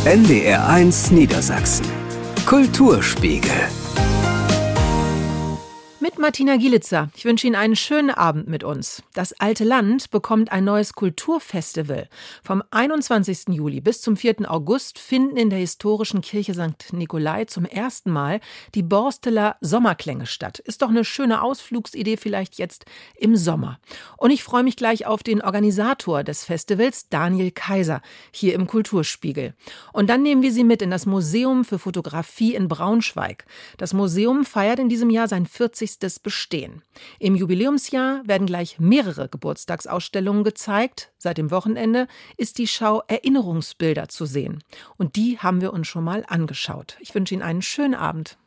NDR1 Niedersachsen. Kulturspiegel. Mit Martina Gielitzer. Ich wünsche Ihnen einen schönen Abend mit uns. Das alte Land bekommt ein neues Kulturfestival. Vom 21. Juli bis zum 4. August finden in der historischen Kirche St. Nikolai zum ersten Mal die Borsteler Sommerklänge statt. Ist doch eine schöne Ausflugsidee vielleicht jetzt im Sommer. Und ich freue mich gleich auf den Organisator des Festivals, Daniel Kaiser, hier im Kulturspiegel. Und dann nehmen wir Sie mit in das Museum für Fotografie in Braunschweig. Das Museum feiert in diesem Jahr sein 40. Bestehen. Im Jubiläumsjahr werden gleich mehrere Geburtstagsausstellungen gezeigt. Seit dem Wochenende ist die Schau Erinnerungsbilder zu sehen. Und die haben wir uns schon mal angeschaut. Ich wünsche Ihnen einen schönen Abend.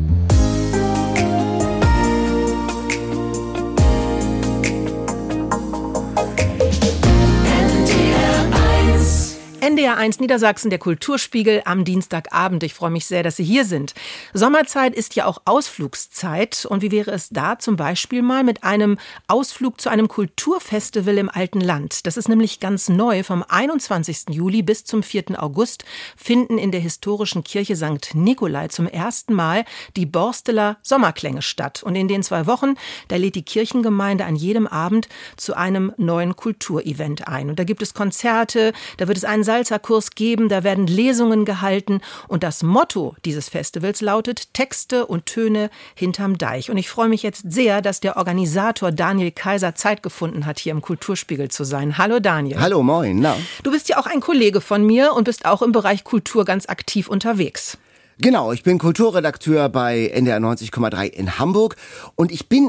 NDR1 Niedersachsen, der Kulturspiegel am Dienstagabend. Ich freue mich sehr, dass Sie hier sind. Sommerzeit ist ja auch Ausflugszeit. Und wie wäre es da zum Beispiel mal mit einem Ausflug zu einem Kulturfestival im alten Land? Das ist nämlich ganz neu. Vom 21. Juli bis zum 4. August finden in der historischen Kirche St. Nikolai zum ersten Mal die Borsteler Sommerklänge statt. Und in den 2 Wochen, da lädt die Kirchengemeinde an jedem Abend zu einem neuen Kulturevent ein. Und da gibt es Konzerte, da wird es einen Salzerkurs geben, da werden Lesungen gehalten und das Motto dieses Festivals lautet Texte und Töne hinterm Deich. Und ich freue mich jetzt sehr, dass der Organisator Daniel Kaiser Zeit gefunden hat, hier im Kulturspiegel zu sein. Hallo Daniel. Hallo, moin. Na? Du bist ja auch ein Kollege von mir und bist auch im Bereich Kultur ganz aktiv unterwegs. Genau, ich bin Kulturredakteur bei NDR 90,3 in Hamburg und ich bin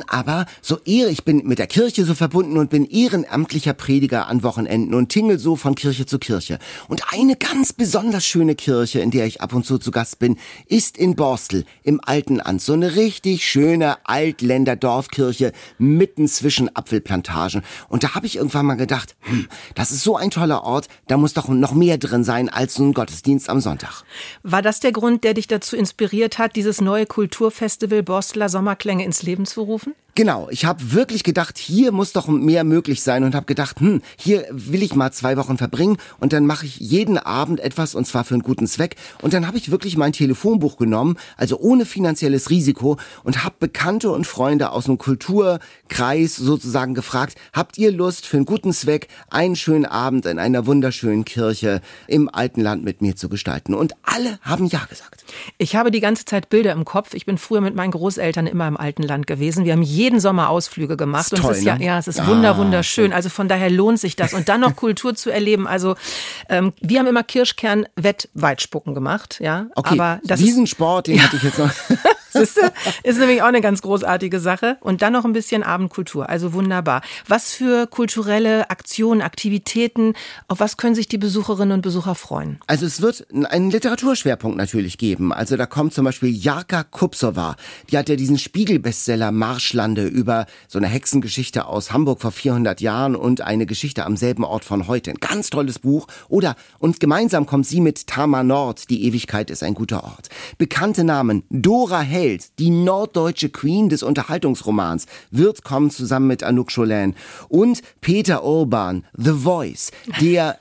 mit der Kirche so verbunden und bin ehrenamtlicher Prediger an Wochenenden und tingel so von Kirche zu Kirche. Und eine ganz besonders schöne Kirche, in der ich ab und zu Gast bin, ist in Borstel im alten Land. So eine richtig schöne Altländer Dorfkirche mitten zwischen Apfelplantagen. Und da habe ich irgendwann mal gedacht, das ist so ein toller Ort, da muss doch noch mehr drin sein als so ein Gottesdienst am Sonntag. War das der Grund, der dich dazu inspiriert hat, dieses neue Kulturfestival Borsteler Sommerklänge ins Leben zu rufen? Genau, ich habe wirklich gedacht, hier muss doch mehr möglich sein und habe gedacht, hier will ich mal 2 Wochen verbringen und dann mache ich jeden Abend etwas und zwar für einen guten Zweck. Und dann habe ich wirklich mein Telefonbuch genommen, also ohne finanzielles Risiko und habe Bekannte und Freunde aus einem Kulturkreis sozusagen gefragt, habt ihr Lust für einen guten Zweck einen schönen Abend in einer wunderschönen Kirche im alten Land mit mir zu gestalten? Und alle haben ja gesagt. Ich habe die ganze Zeit Bilder im Kopf. Ich bin früher mit meinen Großeltern immer im alten Land gewesen. Wir haben jeden Sommer Ausflüge gemacht. Das ist toll, und es ist es ist wunderschön. Also von daher lohnt sich das. Und dann noch Kultur zu erleben. Also wir haben immer Kirschkern-Weitspucken gemacht. Ja, okay, aber diesen Sport, den hatte ich jetzt noch. Siehste, ist nämlich auch eine ganz großartige Sache. Und dann noch ein bisschen Abendkultur. Also wunderbar. Was für kulturelle Aktionen, Aktivitäten, auf was können sich die Besucherinnen und Besucher freuen? Also es wird einen Literaturschwerpunkt natürlich geben. Also da kommt zum Beispiel Jarka Kupsova. Die hat ja diesen Spiegel-Bestseller Marschlande über so eine Hexengeschichte aus Hamburg vor 400 Jahren und eine Geschichte am selben Ort von heute. Ein ganz tolles Buch. Und gemeinsam kommt sie mit Tama Nord. Die Ewigkeit ist ein guter Ort. Bekannte Namen. Dora Held, die norddeutsche Queen des Unterhaltungsromans, wird kommen zusammen mit Anouk Scholin. Und Peter Urban, The Voice, der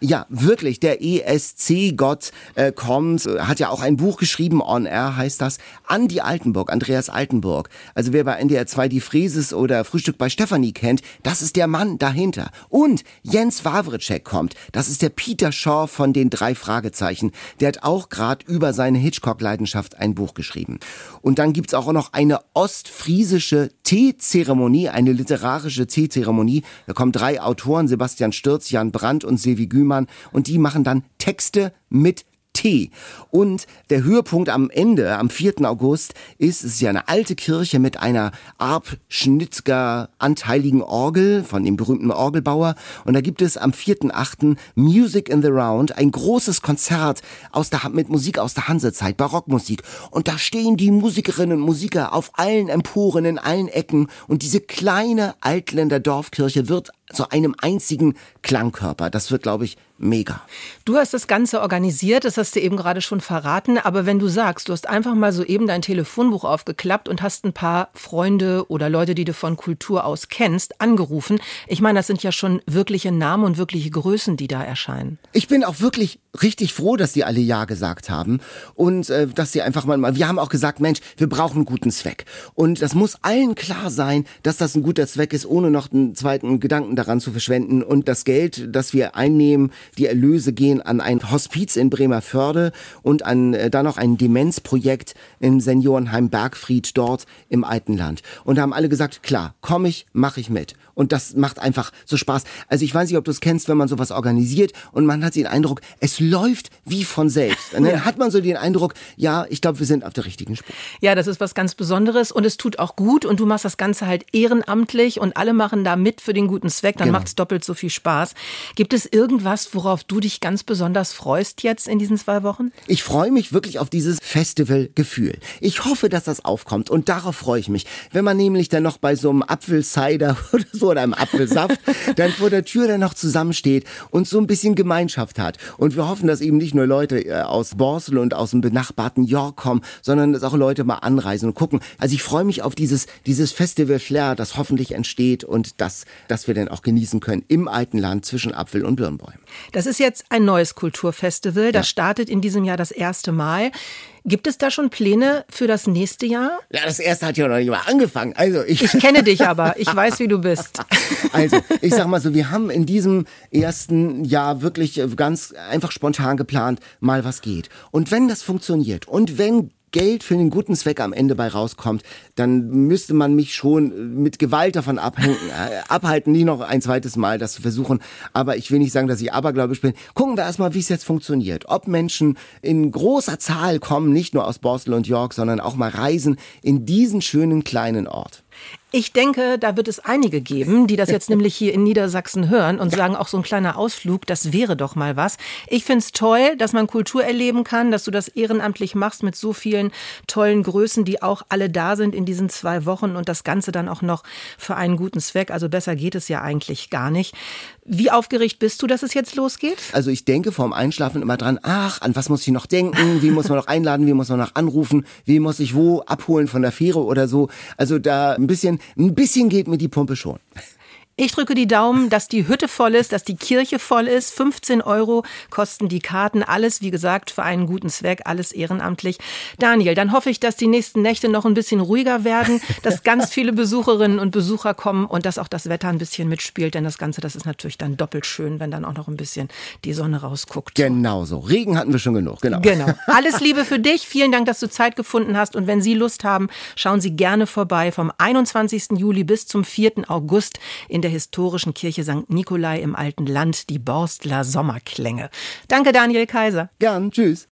ESC-Gott kommt, hat ja auch ein Buch geschrieben, On Air heißt das, Andreas Altenburg. Also wer bei NDR 2 die Fräses oder Frühstück bei Stefanie kennt, das ist der Mann dahinter. Und Jens Wawrczyk kommt, das ist der Peter Shaw von den 3 Fragezeichen. Der hat auch gerade über seine Hitchcock-Leidenschaft ein Buch geschrieben. Und dann gibt's auch noch eine ostfriesische Teezeremonie, eine literarische Teezeremonie. Da kommen 3 Autoren, Sebastian Stürz, Jan Brandt und Silvi Gümann, und die machen dann Texte mit Tee. Und der Höhepunkt am Ende, am 4. August, es ist ja eine alte Kirche mit einer Arp-Schnitzger anteiligen Orgel von dem berühmten Orgelbauer. Und da gibt es am 4.8. Music in the Round, ein großes Konzert mit Musik aus der Hansezeit, Barockmusik. Und da stehen die Musikerinnen und Musiker auf allen Emporen, in allen Ecken. Und diese kleine Altländer Dorfkirche wird zu einem einzigen Klangkörper. Das wird, glaube ich, mega. Du hast das Ganze organisiert, das hast du eben gerade schon verraten, aber wenn du sagst, du hast einfach mal so eben dein Telefonbuch aufgeklappt und hast ein paar Freunde oder Leute, die du von Kultur aus kennst, angerufen. Ich meine, das sind ja schon wirkliche Namen und wirkliche Größen, die da erscheinen. Ich bin auch wirklich richtig froh, dass die alle Ja gesagt haben und dass sie einfach mal, wir haben auch gesagt, Mensch, wir brauchen einen guten Zweck. Und das muss allen klar sein, dass das ein guter Zweck ist, ohne noch einen zweiten Gedanken daran zu verschwenden. Und das Geld, das wir einnehmen, die Erlöse gehen an ein Hospiz in Bremervörde und an dann noch ein Demenzprojekt im Seniorenheim Bergfried dort im Altenland. Und da haben alle gesagt, klar, komm ich, mache ich mit. Und das macht einfach so Spaß. Also ich weiß nicht, ob du es kennst, wenn man sowas organisiert und man hat den Eindruck, es läuft wie von selbst. Und dann hat man so den Eindruck, ja, ich glaube, wir sind auf der richtigen Spur. Ja, das ist was ganz Besonderes und es tut auch gut und du machst das Ganze halt ehrenamtlich und alle machen da mit für den guten Zweck, dann macht es doppelt so viel Spaß. Gibt es irgendwas, worauf du dich ganz besonders freust jetzt in diesen 2 Wochen? Ich freue mich wirklich auf dieses Festivalgefühl. Ich hoffe, dass das aufkommt und darauf freue ich mich. Wenn man nämlich dann noch bei so einem Apfelcider oder so oder einem Apfelsaft dann vor der Tür dann noch zusammensteht und so ein bisschen Gemeinschaft hat. Und wir hoffen, dass eben nicht nur Leute aus Borstel und aus dem benachbarten York kommen, sondern dass auch Leute mal anreisen und gucken. Also ich freue mich auf dieses Festival-Flair, das hoffentlich entsteht und das wir dann auch genießen können im Altenland zwischen Apfel- und Birnbäumen. Das ist jetzt ein neues Kulturfestival, das startet in diesem Jahr das erste Mal. Gibt es da schon Pläne für das nächste Jahr? Ja, das erste hat ja noch nicht mal angefangen. Also ich kenne dich aber, ich weiß, wie du bist. Also, ich sag mal so, wir haben in diesem ersten Jahr wirklich ganz einfach spontan geplant, mal was geht. Und wenn das funktioniert und wenn Geld für einen guten Zweck am Ende bei rauskommt, dann müsste man mich schon mit Gewalt davon abhalten, nicht noch ein zweites Mal das zu versuchen. Aber ich will nicht sagen, dass ich abergläubisch bin. Gucken wir erstmal, wie es jetzt funktioniert. Ob Menschen in großer Zahl kommen, nicht nur aus Borstel und York, sondern auch mal reisen in diesen schönen kleinen Ort. Ich denke, da wird es einige geben, die das jetzt nämlich hier in Niedersachsen hören und sagen, auch so ein kleiner Ausflug, das wäre doch mal was. Ich find's toll, dass man Kultur erleben kann, dass du das ehrenamtlich machst mit so vielen tollen Größen, die auch alle da sind in diesen 2 Wochen und das Ganze dann auch noch für einen guten Zweck. Also besser geht es ja eigentlich gar nicht. Wie aufgeregt bist du, dass es jetzt losgeht? Also ich denke vorm Einschlafen immer dran, an was muss ich noch denken, wie muss man noch einladen, wie muss man noch anrufen, wie muss ich wo abholen von der Fähre oder so. Also da ein bisschen geht mir die Pumpe schon. Ich drücke die Daumen, dass die Hütte voll ist, dass die Kirche voll ist. 15 € kosten die Karten. Alles, wie gesagt, für einen guten Zweck, alles ehrenamtlich. Daniel, dann hoffe ich, dass die nächsten Nächte noch ein bisschen ruhiger werden, dass ganz viele Besucherinnen und Besucher kommen und dass auch das Wetter ein bisschen mitspielt. Denn das Ganze, das ist natürlich dann doppelt schön, wenn dann auch noch ein bisschen die Sonne rausguckt. Genau so. Regen hatten wir schon genug. Genau. Alles Liebe für dich. Vielen Dank, dass du Zeit gefunden hast. Und wenn Sie Lust haben, schauen Sie gerne vorbei vom 21. Juli bis zum 4. August in der historischen Kirche St. Nikolai im Alten Land, die Borstler Sommerklänge. Danke, Daniel Kaiser. Gern, tschüss.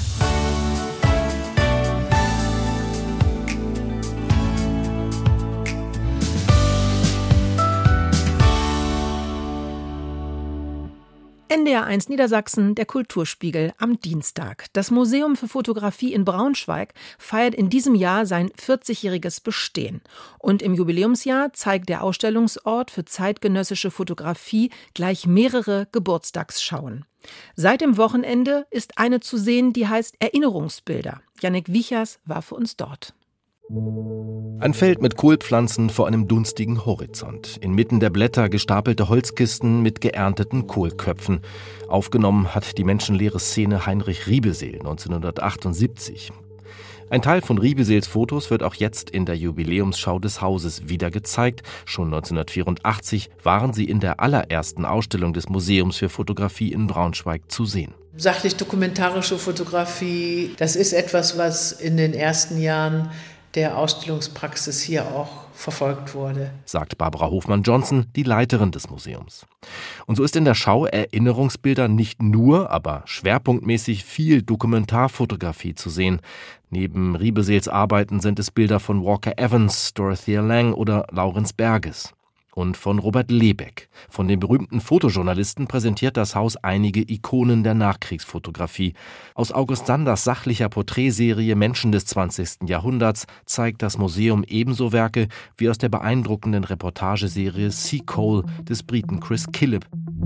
NDR1 Niedersachsen, der Kulturspiegel am Dienstag. Das Museum für Fotografie in Braunschweig feiert in diesem Jahr sein 40-jähriges Bestehen. Und im Jubiläumsjahr zeigt der Ausstellungsort für zeitgenössische Fotografie gleich mehrere Geburtstagsschauen. Seit dem Wochenende ist eine zu sehen, die heißt Erinnerungsbilder. Jannik Wichers war für uns dort. Ein Feld mit Kohlpflanzen vor einem dunstigen Horizont. Inmitten der Blätter gestapelte Holzkisten mit geernteten Kohlköpfen. Aufgenommen hat die menschenleere Szene Heinrich Riebesel 1978. Ein Teil von Riebesels Fotos wird auch jetzt in der Jubiläumsschau des Hauses wieder gezeigt. Schon 1984 waren sie in der allerersten Ausstellung des Museums für Fotografie in Braunschweig zu sehen. Sachlich-dokumentarische Fotografie, das ist etwas, was in den ersten Jahren der Ausstellungspraxis hier auch verfolgt wurde, sagt Barbara Hofmann-Johnson, die Leiterin des Museums. Und so ist in der Schau Erinnerungsbilder nicht nur, aber schwerpunktmäßig viel Dokumentarfotografie zu sehen. Neben Riebesels Arbeiten sind es Bilder von Walker Evans, Dorothea Lange oder Laurens Berges. Und von Robert Lebeck. Von dem berühmten Fotojournalisten präsentiert das Haus einige Ikonen der Nachkriegsfotografie. Aus August Sanders sachlicher Porträtserie Menschen des 20. Jahrhunderts zeigt das Museum ebenso Werke wie aus der beeindruckenden Reportageserie Sea Coal des Briten Chris Killip.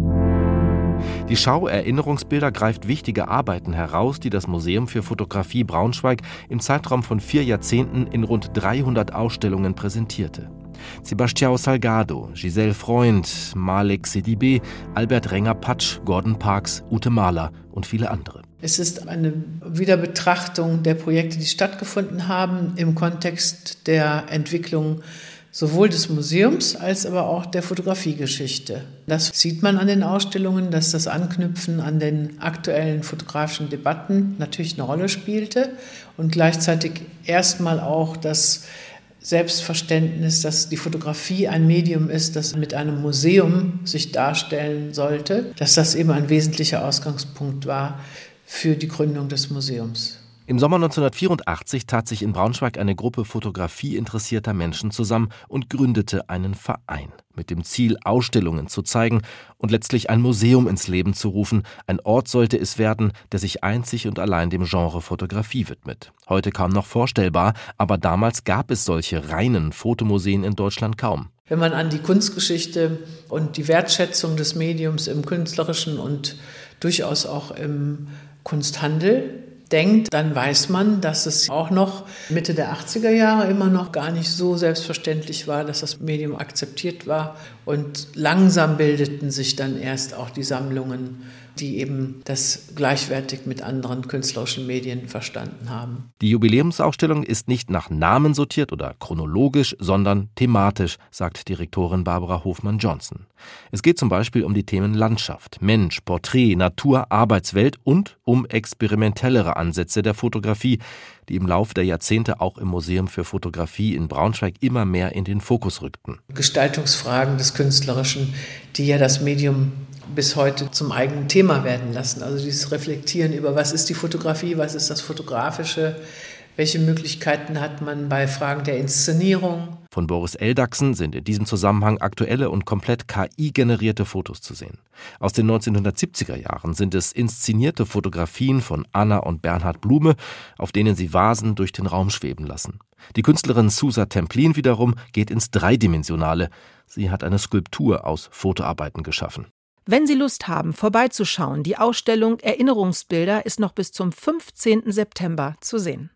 Die Schau Erinnerungsbilder greift wichtige Arbeiten heraus, die das Museum für Fotografie Braunschweig im Zeitraum von 4 Jahrzehnten in rund 300 Ausstellungen präsentierte. Sebastião Salgado, Giselle Freund, Malek Sedibé, Albert Renger-Patsch, Gordon Parks, Ute Mahler und viele andere. Es ist eine Wiederbetrachtung der Projekte, die stattgefunden haben im Kontext der Entwicklung sowohl des Museums als aber auch der Fotografiegeschichte. Das sieht man an den Ausstellungen, dass das Anknüpfen an den aktuellen fotografischen Debatten natürlich eine Rolle spielte und gleichzeitig erstmal auch das Selbstverständnis, dass die Fotografie ein Medium ist, das mit einem Museum sich darstellen sollte, dass das eben ein wesentlicher Ausgangspunkt war für die Gründung des Museums. Im Sommer 1984 tat sich in Braunschweig eine Gruppe fotografieinteressierter Menschen zusammen und gründete einen Verein mit dem Ziel, Ausstellungen zu zeigen und letztlich ein Museum ins Leben zu rufen. Ein Ort sollte es werden, der sich einzig und allein dem Genre Fotografie widmet. Heute kaum noch vorstellbar, aber damals gab es solche reinen Fotomuseen in Deutschland kaum. Wenn man an die Kunstgeschichte und die Wertschätzung des Mediums im künstlerischen und durchaus auch im Kunsthandel denkt, dann weiß man, dass es auch noch Mitte der 80er Jahre immer noch gar nicht so selbstverständlich war, dass das Medium akzeptiert war. Und langsam bildeten sich dann erst auch die Sammlungen, die eben das gleichwertig mit anderen künstlerischen Medien verstanden haben. Die Jubiläumsausstellung ist nicht nach Namen sortiert oder chronologisch, sondern thematisch, sagt Direktorin Barbara Hofmann-Johnson. Es geht zum Beispiel um die Themen Landschaft, Mensch, Porträt, Natur, Arbeitswelt und um experimentellere Ansätze der Fotografie, die im Laufe der Jahrzehnte auch im Museum für Fotografie in Braunschweig immer mehr in den Fokus rückten. Gestaltungsfragen des Künstlerischen, die ja das Medium bis heute zum eigenen Thema werden lassen. Also dieses Reflektieren über, was ist die Fotografie, was ist das Fotografische, welche Möglichkeiten hat man bei Fragen der Inszenierung. Von Boris Eldachsen sind in diesem Zusammenhang aktuelle und komplett KI-generierte Fotos zu sehen. Aus den 1970er Jahren sind es inszenierte Fotografien von Anna und Bernhard Blume, auf denen sie Vasen durch den Raum schweben lassen. Die Künstlerin Susa Templin wiederum geht ins Dreidimensionale. Sie hat eine Skulptur aus Fotoarbeiten geschaffen. Wenn Sie Lust haben, vorbeizuschauen, die Ausstellung Erinnerungsbilder ist noch bis zum 15. September zu sehen.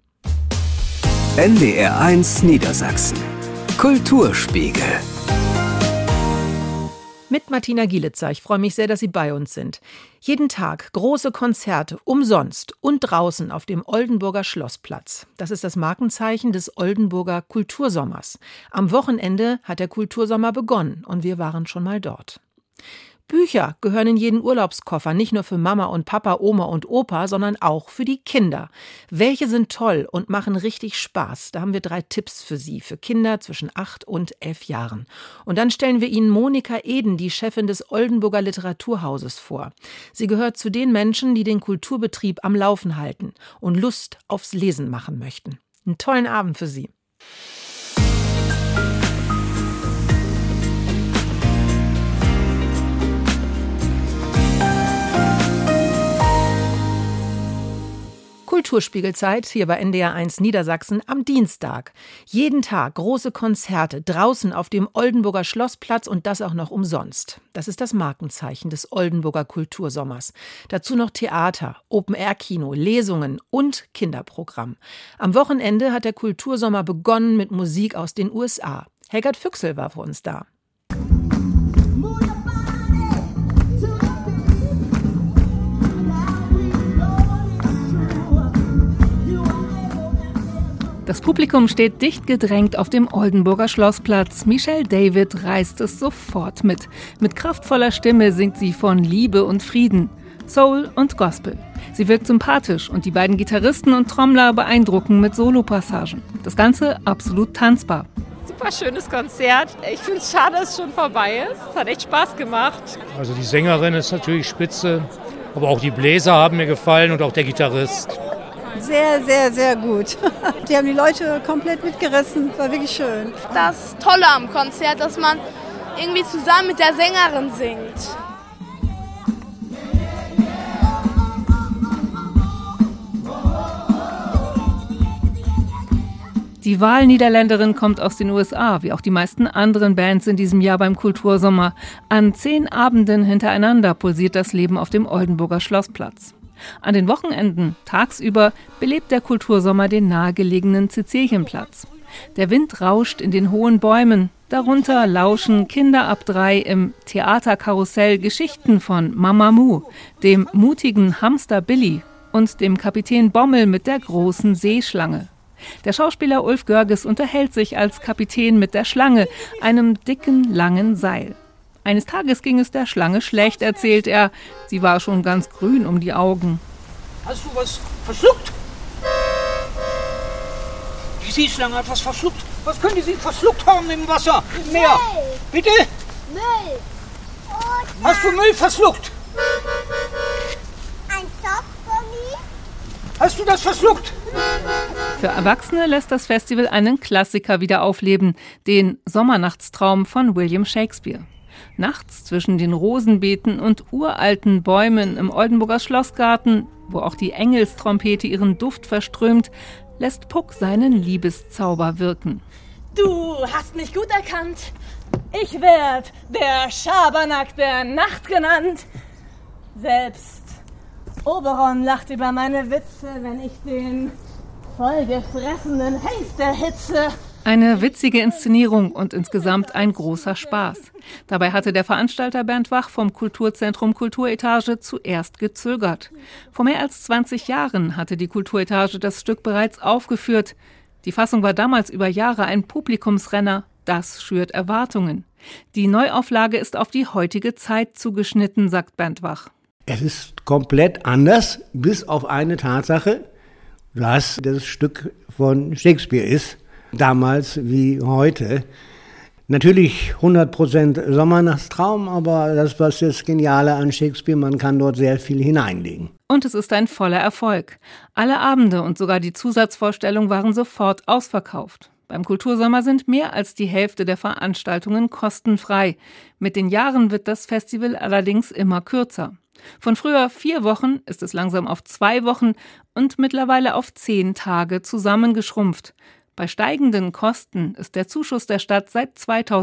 NDR1 Niedersachsen. Kulturspiegel. Mit Martina Gielitzer. Ich freue mich sehr, dass Sie bei uns sind. Jeden Tag große Konzerte, umsonst und draußen auf dem Oldenburger Schlossplatz. Das ist das Markenzeichen des Oldenburger Kultursommers. Am Wochenende hat der Kultursommer begonnen und wir waren schon mal dort. Bücher gehören in jeden Urlaubskoffer, nicht nur für Mama und Papa, Oma und Opa, sondern auch für die Kinder. Welche sind toll und machen richtig Spaß? Da haben wir 3 Tipps für Sie, für Kinder zwischen 8 und 11 Jahren. Und dann stellen wir Ihnen Monika Eden, die Chefin des Oldenburger Literaturhauses, vor. Sie gehört zu den Menschen, die den Kulturbetrieb am Laufen halten und Lust aufs Lesen machen möchten. Einen tollen Abend für Sie. Kulturspiegelzeit hier bei NDR1 Niedersachsen am Dienstag. Jeden Tag große Konzerte draußen auf dem Oldenburger Schlossplatz und das auch noch umsonst. Das ist das Markenzeichen des Oldenburger Kultursommers. Dazu noch Theater, Open-Air-Kino, Lesungen und Kinderprogramm. Am Wochenende hat der Kultursommer begonnen mit Musik aus den USA. Helgert Füchsel war für uns da. Das Publikum steht dicht gedrängt auf dem Oldenburger Schlossplatz. Michelle David reißt es sofort mit. Mit kraftvoller Stimme singt sie von Liebe und Frieden, Soul und Gospel. Sie wirkt sympathisch und die beiden Gitarristen und Trommler beeindrucken mit Solopassagen. Das Ganze absolut tanzbar. Super schönes Konzert. Ich finde es schade, dass es schon vorbei ist. Es hat echt Spaß gemacht. Also die Sängerin ist natürlich spitze, aber auch die Bläser haben mir gefallen und auch der Gitarrist. Sehr, sehr, sehr gut. Die haben die Leute komplett mitgerissen. War wirklich schön. Das Tolle am Konzert, dass man irgendwie zusammen mit der Sängerin singt. Die Wahlniederländerin kommt aus den USA, wie auch die meisten anderen Bands in diesem Jahr beim Kultursommer. An 10 Abenden hintereinander pulsiert das Leben auf dem Oldenburger Schlossplatz. An den Wochenenden, tagsüber, belebt der Kultursommer den nahegelegenen Cäcilienplatz. Der Wind rauscht in den hohen Bäumen. Darunter lauschen Kinder ab 3 im Theaterkarussell Geschichten von Mama Mu, dem mutigen Hamster Billy und dem Kapitän Bommel mit der großen Seeschlange. Der Schauspieler Ulf Görges unterhält sich als Kapitän mit der Schlange, einem dicken, langen Seil. Eines Tages ging es der Schlange schlecht, erzählt er. Sie war schon ganz grün um die Augen. Hast du was verschluckt? Die Seeschlange hat was verschluckt. Was könnte sie verschluckt haben im Wasser, im Meer? Müll. Bitte? Müll. Hast du Müll verschluckt? Ein Zopfgummi. Hast du das verschluckt? Für Erwachsene lässt das Festival einen Klassiker wieder aufleben, den Sommernachtstraum von William Shakespeare. Nachts zwischen den Rosenbeeten und uralten Bäumen im Oldenburger Schlossgarten, wo auch die Engelstrompete ihren Duft verströmt, lässt Puck seinen Liebeszauber wirken. Du hast mich gut erkannt. Ich werd der Schabernack der Nacht genannt. Selbst Oberon lacht über meine Witze, wenn ich den vollgefressenen Hengst erhitze. Eine witzige Inszenierung und insgesamt ein großer Spaß. Dabei hatte der Veranstalter Bernd Wach vom Kulturzentrum Kulturetage zuerst gezögert. Vor mehr als 20 Jahren hatte die Kulturetage das Stück bereits aufgeführt. Die Fassung war damals über Jahre ein Publikumsrenner. Das schürt Erwartungen. Die Neuauflage ist auf die heutige Zeit zugeschnitten, sagt Bernd Wach. Es ist komplett anders, bis auf eine Tatsache, dass das Stück von Shakespeare ist, damals wie heute. Natürlich 100% Sommernachtstraum, aber das was das Geniale an Shakespeare, man kann dort sehr viel hineinlegen. Und es ist ein voller Erfolg. Alle Abende und sogar die Zusatzvorstellung waren sofort ausverkauft. Beim Kultursommer sind mehr als die Hälfte der Veranstaltungen kostenfrei. Mit den Jahren wird das Festival allerdings immer kürzer. Von früher 4 Wochen ist es langsam auf 2 Wochen und mittlerweile auf 10 Tage zusammengeschrumpft. Bei steigenden Kosten ist der Zuschuss der Stadt seit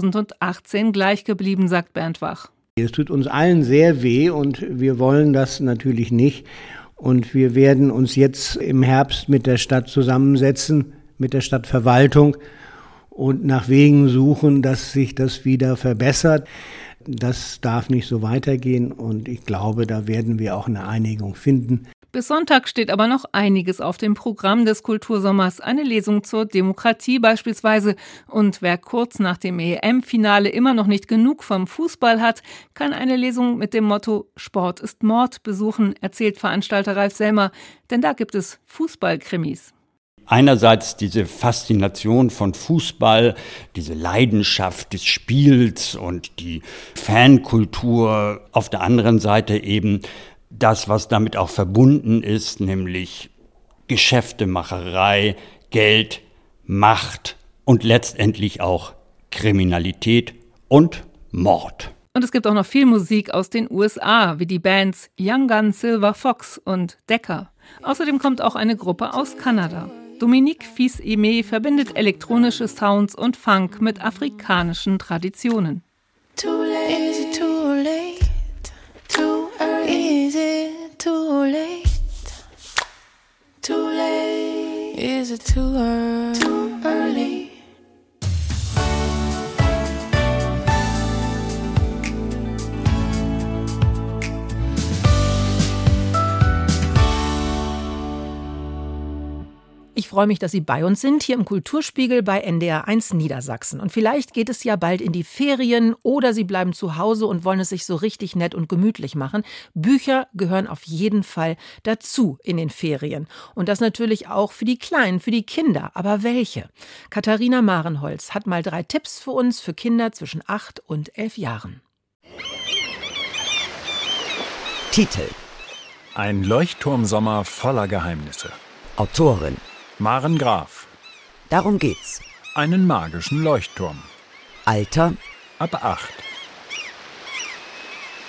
2018 gleich geblieben, sagt Bernd Wach. Es tut uns allen sehr weh und wir wollen das natürlich nicht. Und wir werden uns jetzt im Herbst mit der Stadt zusammensetzen, mit der Stadtverwaltung und nach Wegen suchen, dass sich das wieder verbessert. Das darf nicht so weitergehen und ich glaube, da werden wir auch eine Einigung finden. Bis Sonntag steht aber noch einiges auf dem Programm des Kultursommers. Eine Lesung zur Demokratie beispielsweise. Und wer kurz nach dem EM-Finale immer noch nicht genug vom Fußball hat, kann eine Lesung mit dem Motto Sport ist Mord besuchen, erzählt Veranstalter Ralf Selmer. Denn da gibt es Fußballkrimis. Einerseits diese Faszination von Fußball, diese Leidenschaft des Spiels und die Fankultur. Auf der anderen Seite eben das, was damit auch verbunden ist, nämlich Geschäftemacherei, Geld, Macht und letztendlich auch Kriminalität und Mord. Und es gibt auch noch viel Musik aus den USA, wie die Bands Young Gun Silver Fox und Decca. Außerdem kommt auch eine Gruppe aus Kanada. Dominique Fils-Aimé verbindet elektronische Sounds und Funk mit afrikanischen Traditionen. Too late, is it too late? Too early, is it too late? Too late, is it too early? Too early. Ich freue mich, dass Sie bei uns sind, hier im Kulturspiegel bei NDR1 Niedersachsen. Und vielleicht geht es ja bald in die Ferien oder Sie bleiben zu Hause und wollen es sich so richtig nett und gemütlich machen. Bücher gehören auf jeden Fall dazu in den Ferien. Und das natürlich auch für die Kleinen, für die Kinder. Aber welche? Katharina Marenholz hat mal 3 Tipps für uns für Kinder zwischen 8 und 11 Jahren. Titel: Ein Leuchtturmsommer voller Geheimnisse. Autorin: Maren Graf. Darum geht's. Einen magischen Leuchtturm. Alter: ab 8.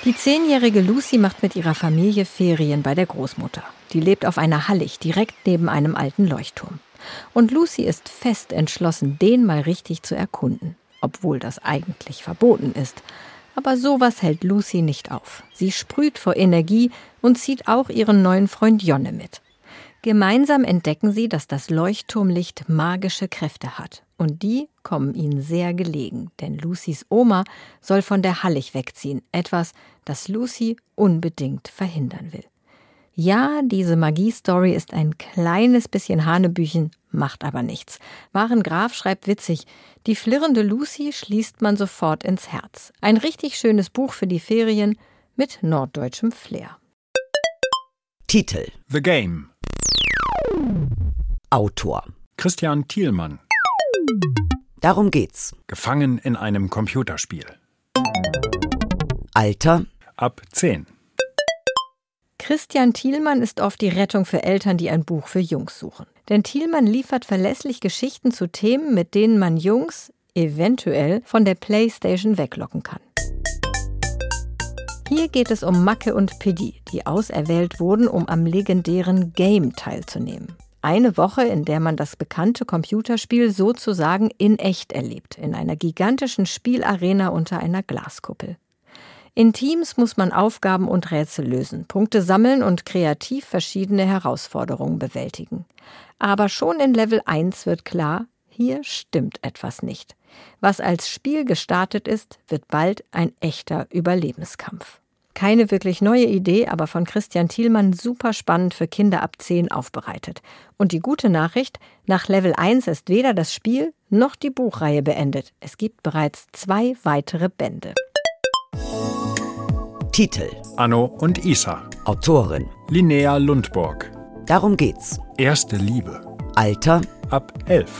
Die 10-jährige Lucy macht mit ihrer Familie Ferien bei der Großmutter. Die lebt auf einer Hallig, direkt neben einem alten Leuchtturm. Und Lucy ist fest entschlossen, den mal richtig zu erkunden. Obwohl das eigentlich verboten ist. Aber sowas hält Lucy nicht auf. Sie sprüht vor Energie und zieht auch ihren neuen Freund Jonne mit. Gemeinsam entdecken sie, dass das Leuchtturmlicht magische Kräfte hat. Und die kommen ihnen sehr gelegen, denn Lucys Oma soll von der Hallig wegziehen. Etwas, das Lucy unbedingt verhindern will. Ja, diese Magie-Story ist ein kleines bisschen Hanebüchen, macht aber nichts. Maren Graf schreibt witzig, die flirrende Lucy schließt man sofort ins Herz. Ein richtig schönes Buch für die Ferien mit norddeutschem Flair. Titel: The Game. Autor: Christian Thielmann. Darum geht's. Gefangen in einem Computerspiel. Alter: ab 10. Christian Thielmann ist oft die Rettung für Eltern, die ein Buch für Jungs suchen. Denn Thielmann liefert verlässlich Geschichten zu Themen, mit denen man Jungs eventuell von der Playstation weglocken kann. Hier geht es um Macke und Piddy, die auserwählt wurden, um am legendären Game teilzunehmen. Eine Woche, in der man das bekannte Computerspiel sozusagen in echt erlebt, in einer gigantischen Spielarena unter einer Glaskuppel. In Teams muss man Aufgaben und Rätsel lösen, Punkte sammeln und kreativ verschiedene Herausforderungen bewältigen. Aber schon in Level 1 wird klar, hier stimmt etwas nicht. Was als Spiel gestartet ist, wird bald ein echter Überlebenskampf. Keine wirklich neue Idee, aber von Christian Thielmann super spannend für Kinder ab 10 aufbereitet. Und die gute Nachricht, nach Level 1 ist weder das Spiel noch die Buchreihe beendet. Es gibt bereits 2 weitere Bände. Titel: Anno und Isa. Autorin: Linnea Lundborg. Darum geht's. Erste Liebe. Alter: ab 11.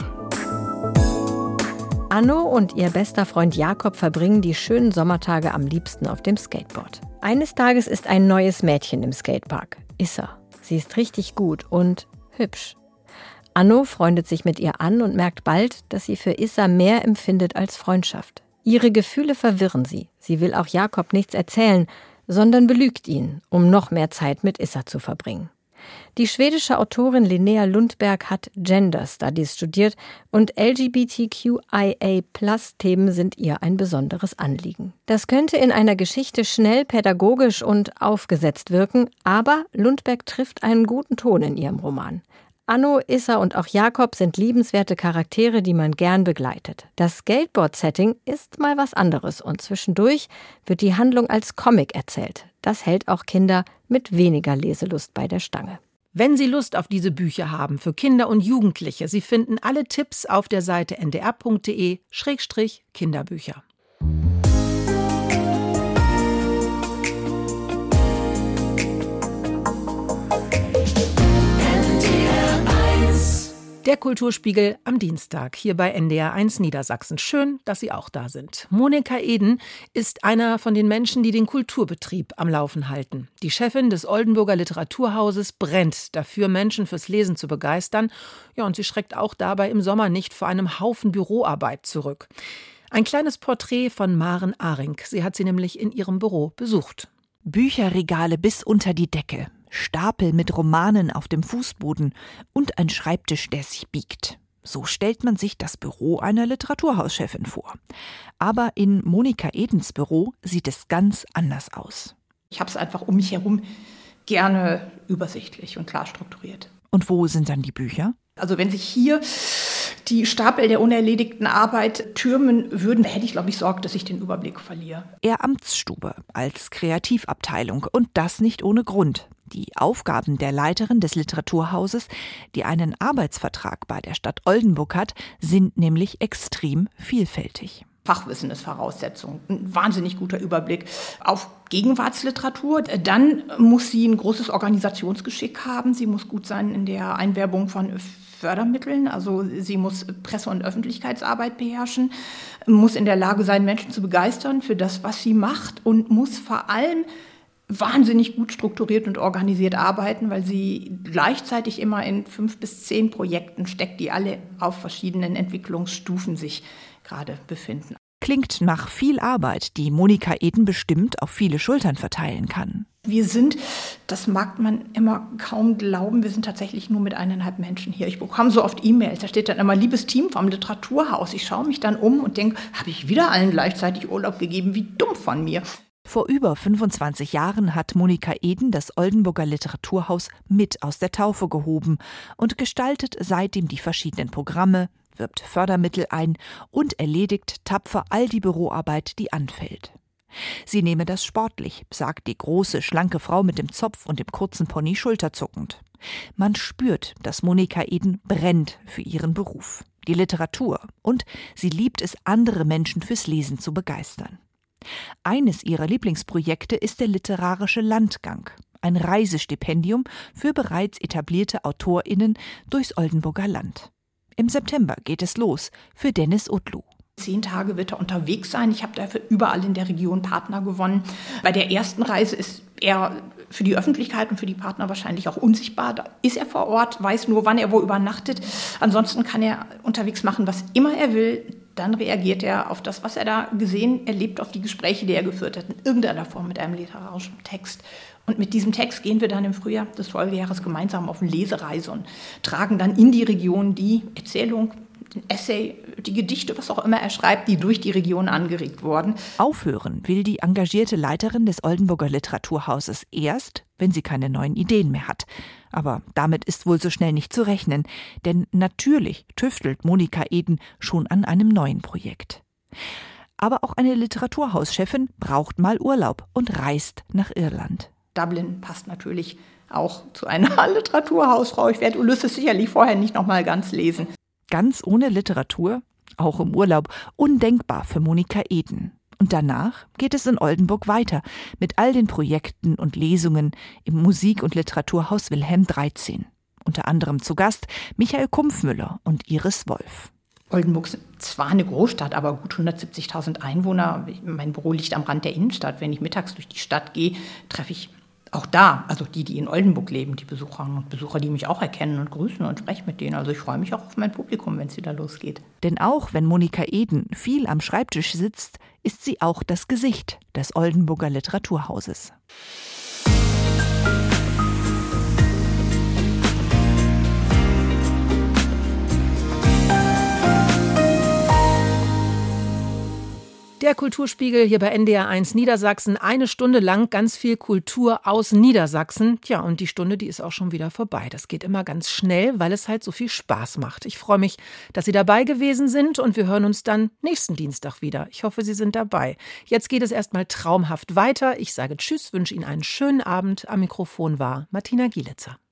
Anno und ihr bester Freund Jakob verbringen die schönen Sommertage am liebsten auf dem Skateboard. Eines Tages ist ein neues Mädchen im Skatepark, Issa. Sie ist richtig gut und hübsch. Anno freundet sich mit ihr an und merkt bald, dass sie für Issa mehr empfindet als Freundschaft. Ihre Gefühle verwirren sie. Sie will auch Jakob nichts erzählen, sondern belügt ihn, um noch mehr Zeit mit Issa zu verbringen. Die schwedische Autorin Linnea Lundberg hat Gender Studies studiert und LGBTQIA+-Themen sind ihr ein besonderes Anliegen. Das könnte in einer Geschichte schnell pädagogisch und aufgesetzt wirken, aber Lundberg trifft einen guten Ton in ihrem Roman. Anno, Issa und auch Jakob sind liebenswerte Charaktere, die man gern begleitet. Das Skateboard-Setting ist mal was anderes und zwischendurch wird die Handlung als Comic erzählt. Das hält auch Kinder mit weniger Leselust bei der Stange. Wenn Sie Lust auf diese Bücher haben für Kinder und Jugendliche, Sie finden alle Tipps auf der Seite ndr.de/Kinderbücher. Der Kulturspiegel am Dienstag hier bei NDR1 Niedersachsen. Schön, dass Sie auch da sind. Monika Eden ist einer von den Menschen, die den Kulturbetrieb am Laufen halten. Die Chefin des Oldenburger Literaturhauses brennt dafür, Menschen fürs Lesen zu begeistern. Ja, und sie schreckt auch dabei im Sommer nicht vor einem Haufen Büroarbeit zurück. Ein kleines Porträt von Maren Ahring. Sie hat sie nämlich in ihrem Büro besucht. Bücherregale bis unter die Decke. Stapel mit Romanen auf dem Fußboden und ein Schreibtisch, der sich biegt. So stellt man sich das Büro einer Literaturhauschefin vor. Aber in Monika Edens Büro sieht es ganz anders aus. Ich habe es einfach um mich herum gerne übersichtlich und klar strukturiert. Und wo sind dann die Bücher? Also wenn sich hier die Stapel der unerledigten Arbeit türmen würden, hätte ich, glaube ich, Sorge, dass ich den Überblick verliere. Amtsstube als Kreativabteilung und das nicht ohne Grund. Die Aufgaben der Leiterin des Literaturhauses, die einen Arbeitsvertrag bei der Stadt Oldenburg hat, sind nämlich extrem vielfältig. Fachwissen ist Voraussetzung, ein wahnsinnig guter Überblick auf Gegenwartsliteratur. Dann muss sie ein großes Organisationsgeschick haben. Sie muss gut sein in der Einwerbung von Fördermitteln. Also sie muss Presse- und Öffentlichkeitsarbeit beherrschen, muss in der Lage sein, Menschen zu begeistern für das, was sie macht und muss vor allem wahnsinnig gut strukturiert und organisiert arbeiten, weil sie gleichzeitig immer in 5 bis 10 Projekten steckt, die alle auf verschiedenen Entwicklungsstufen sich gerade befinden. Klingt nach viel Arbeit, die Monika Eden bestimmt auf viele Schultern verteilen kann. Wir sind, das mag man immer kaum glauben, wir sind tatsächlich nur mit 1,5 Menschen hier. Ich bekomme so oft E-Mails, da steht dann immer, liebes Team vom Literaturhaus. Ich schaue mich dann um und denke, habe ich wieder allen gleichzeitig Urlaub gegeben? Wie dumm von mir. Vor über 25 Jahren hat Monika Eden das Oldenburger Literaturhaus mit aus der Taufe gehoben und gestaltet seitdem die verschiedenen Programme, wirbt Fördermittel ein und erledigt tapfer all die Büroarbeit, die anfällt. Sie nehme das sportlich, sagt die große, schlanke Frau mit dem Zopf und dem kurzen Pony schulterzuckend. Man spürt, dass Monika Eden brennt für ihren Beruf, die Literatur, und sie liebt es, andere Menschen fürs Lesen zu begeistern. Eines ihrer Lieblingsprojekte ist der literarische Landgang, ein Reisestipendium für bereits etablierte AutorInnen durchs Oldenburger Land. Im September geht es los für Dennis Utlu. 10 Tage wird er unterwegs sein. Ich habe dafür überall in der Region Partner gewonnen. Bei der ersten Reise ist er für die Öffentlichkeit und für die Partner wahrscheinlich auch unsichtbar. Da ist er vor Ort, weiß nur, wann er wo übernachtet. Ansonsten kann er unterwegs machen, was immer er will. Dann reagiert er auf das, was er da gesehen, erlebt, auf die Gespräche, die er geführt hat, in irgendeiner Form mit einem literarischen Text. Und mit diesem Text gehen wir dann im Frühjahr des Folgejahres gemeinsam auf eine Lesereise und tragen dann in die Region die Erzählung, den Essay, die Gedichte, was auch immer er schreibt, die durch die Region angeregt wurden. Aufhören will die engagierte Leiterin des Oldenburger Literaturhauses erst, wenn sie keine neuen Ideen mehr hat. Aber damit ist wohl so schnell nicht zu rechnen, denn natürlich tüftelt Monika Eden schon an einem neuen Projekt. Aber auch eine Literaturhauschefin braucht mal Urlaub und reist nach Irland. Dublin passt natürlich auch zu einer Literaturhausfrau. Ich werde Ulysses sicherlich vorher nicht noch mal ganz lesen. Ganz ohne Literatur, auch im Urlaub, undenkbar für Monika Eden. Und danach geht es in Oldenburg weiter mit all den Projekten und Lesungen im Musik- und Literaturhaus Wilhelm 13. Unter anderem zu Gast Michael Kumpfmüller und Iris Wolf. Oldenburg ist zwar eine Großstadt, aber gut 170.000 Einwohner. Mein Büro liegt am Rand der Innenstadt. Wenn ich mittags durch die Stadt gehe, treffe ich auch da, also die in Oldenburg leben, die Besucherinnen und Besucher, die mich auch erkennen und grüßen und spreche mit denen. Also ich freue mich auch auf mein Publikum, wenn es wieder losgeht. Denn auch wenn Monika Eden viel am Schreibtisch sitzt, ist sie auch das Gesicht des Oldenburger Literaturhauses. Der Kulturspiegel hier bei NDR1 Niedersachsen. 1 Stunde lang ganz viel Kultur aus Niedersachsen. Tja, und die Stunde, die ist auch schon wieder vorbei. Das geht immer ganz schnell, weil es halt so viel Spaß macht. Ich freue mich, dass Sie dabei gewesen sind und wir hören uns dann nächsten Dienstag wieder. Ich hoffe, Sie sind dabei. Jetzt geht es erstmal traumhaft weiter. Ich sage Tschüss, wünsche Ihnen einen schönen Abend. Am Mikrofon war Martina Gielitzer.